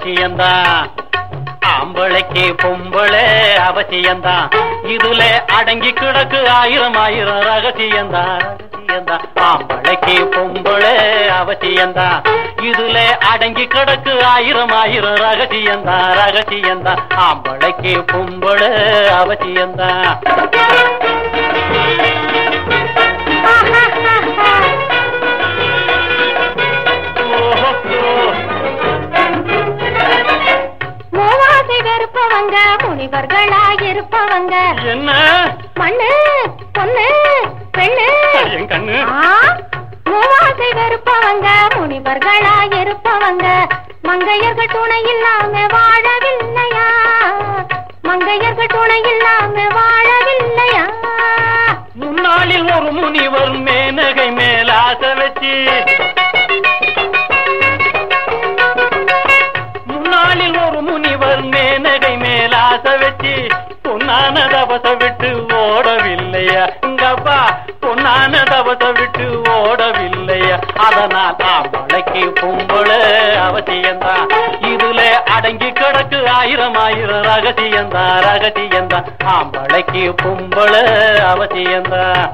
ரகசியந்தான். ஆம்பளைக்கு பொம்பளை அவசியந்தான். இதுல அடங்கி கிடக்கு ஆயிரம் ஆயிரம் ரகசியந்தான். ஆம்பளைக்கு பொம்பளை அவசியந்தான். இதுல அடங்கி கிடக்கு ஆயிரம் ஆயிரம் ரகசியந்தான். ரகசியந்தான். ஆம்பளைக்கு பொம்பளை அவசியந்தான். இருப்பவங்க முனிவர்களாயிருப்பவங்க என்ன மண்ணு பொண்ணு பெண்ணு என் கண்ணு மூவாசை வெறுப்பவங்க முனிவர்களாயிருப்பவங்க மங்கையர்கள் துணை இல்லாம வாழவில்லையா? மங்கையர்கள் துணை இல்லாம வாழவில்லையா? முன்னாளில் ஒரு முனிவர் மேனகை மேல் ஆசை வச்சு ஒரு முனிவர் மேனகை மேல் ஆசை வச்சு பொன்னான தபச விட்டு ஓடவில்லையா? இங்கப்பா பொன்னான தபச விட்டு ஓடவில்லையா? அதனால் ஆம்பளைக்கு பொம்பளை அவசியந்தான். இதுல அடங்கி கிடக்கு ஆயிரம் ஆயிரம் ரகசியந்தான். ரகசியந்தான். ஆம்பளைக்கு பொம்பளை அவசியந்தான்.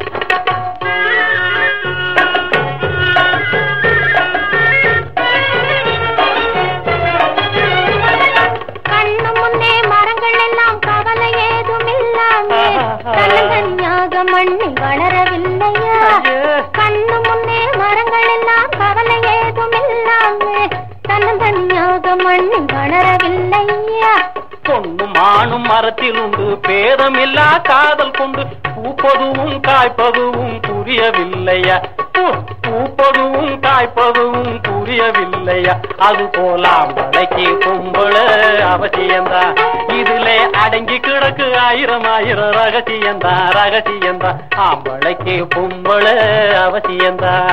மண்ணில் வளரவில்லையா? கண்ணு முன்னே மரங்கள் எல்லாம் கவலை ஏதும் இல்லாமே தன்னந்தனியாக மண்ணில் வளரவில்லையா? பொண்ணும் ஆணும் மரத்தில் உண்டு பேதமில்லா காதல் கொண்டு பூப்பதுவும் காய்ப்பதுவும் புரியவில்லையா? பூப்பதுவும் காய்ப்பதுவும் புரியவில்லையா? அது போல ஆம்பளைக்கு பொம்பளை அவசியந்தான். இதுல அடங்கி கிடக்கு ஆயிரம் ஆயிரம் ரகசியந்தான். ரகசியந்தான். ஆம்பளைக்கு பொம்பளை அவசியந்தான்.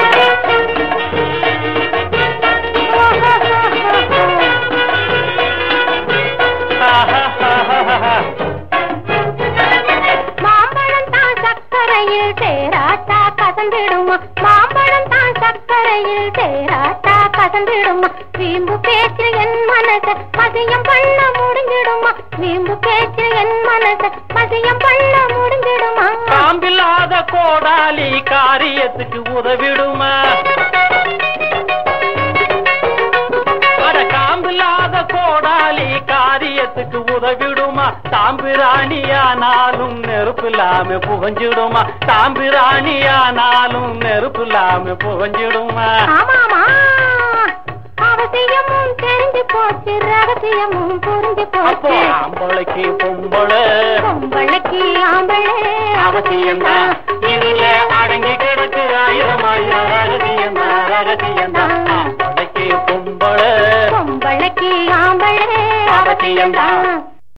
மாம்பழம் தான் சக்கரையில் தேராட்டா கசந்திடுமா? மாம்பழம் தான் சக்கரையில் தேராட்டா கசந்திடுமா? வீம்பு பேச்சு என் மனச மதியம் பண்ண முடிஞ்சிடுமா? வீம்பு பேச்சு என் மனச மதியம் பண்ண முடிஞ்சிடுமா? காம்பில்லாத கோடாலி காரியத்துக்கு உதவிடுமா? காம்பில்லாத கோடாலி காரியத்துக்கு உதவிடுமா? தாம்பிராணியானாலும் நெருப்பில்லாம புகஞ்சிடுமா? தாம்பிராணியானாலும் நெருப்பில்லாம புகஞ்சிடுமா? அவசியமும் தெரிஞ்சு போச்சு ரகசியமும் புரிஞ்சு போச்சு. ஆம்பளைக்கு பொம்பளை பொம்பளைக்கு ஆம்பளை அவசியம்தான். இதுல அடங்கி கிடக்கு ஆயிரம் ஆயிரம் ரகசியம்தான். ரகசியம்தான். ஆம்பளைக்கு பொம்பளை பொம்பளைக்கு ஆம்பளை அவசியம்தான்.